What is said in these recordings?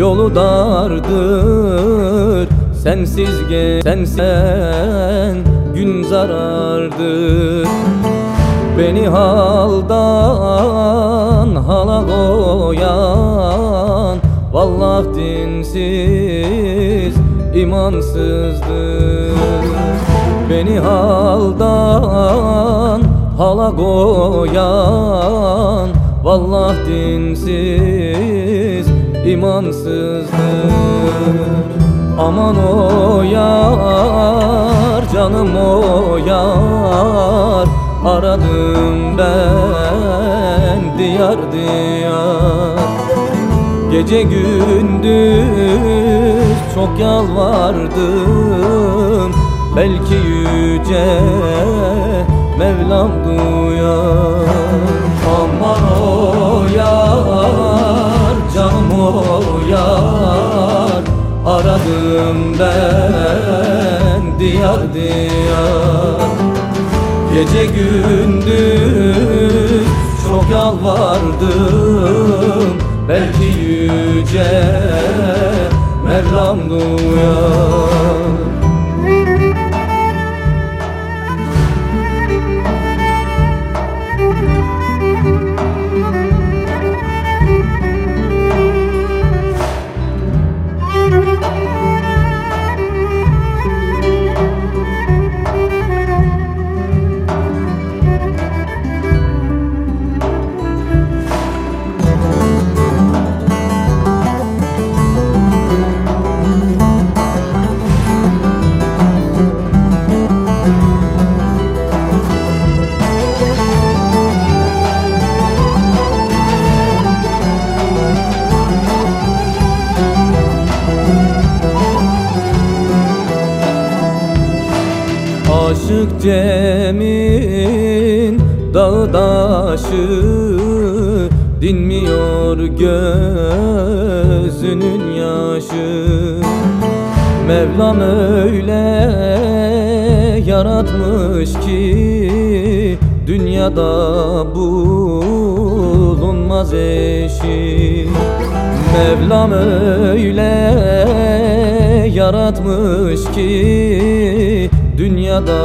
Yolu dardır, sensiz sen gün zarardır. Beni haldan hala koyan vallah dinsiz, imansızdır. Beni haldan hala koyan vallah dinsiz, imansızdır. Aman o yar, canım o yar, aradım ben diyar diyar. Gece gündüz çok yalvardım, belki yüce Mevlam duyar. Aman o yar, canım o yar, aradım ben diyar diyar. Gece gündüz çok yalvardım, belki yüce Mevlam duyar. Aşık Cem'in dağı daşı dinmiyor gözünün yaşı. Mevlam öyle yaratmış ki dünyada bulunmaz eşi. Mevlam öyle yaratmış ki dünyada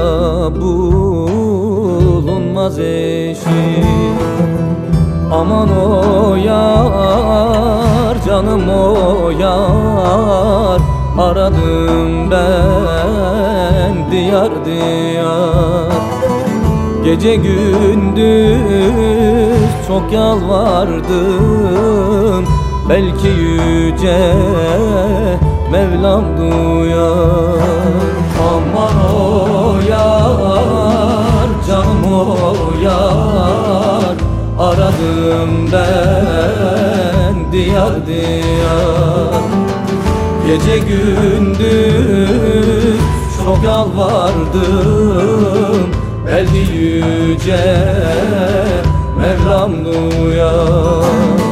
bulunmaz eşi. Aman o yar, canım o yar, aradım ben diyar diyar. Gece gündüz çok yalvardım, belki yüce Mevlam duyar. Aman o yar, canım o yar, aradım ben diyar diyar. Gece gündüz çok yalvardım, belki yüce Mevlam duyar.